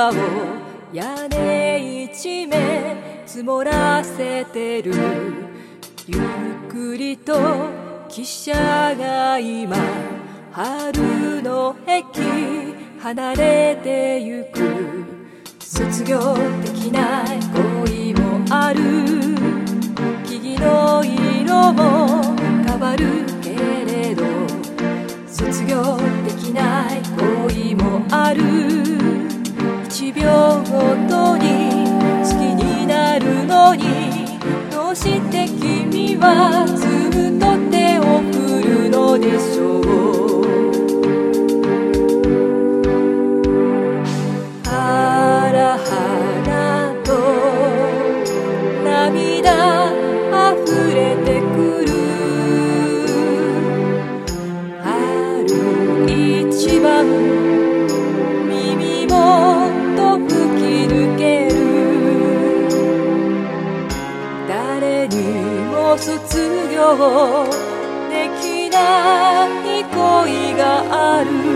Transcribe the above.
葉を屋根一面積もらせてる。ゆっくりと汽車が今春の駅離れてゆく。卒業できない恋もある。木々の色も変わるけれど、卒業できない恋もある。一秒ごとに好きになるのに、どうして君はずっと手を振るのでしょう。ハラハラと涙溢れてくる。春一番耳もっと吹き抜ける。誰にも卒業できない恋がある。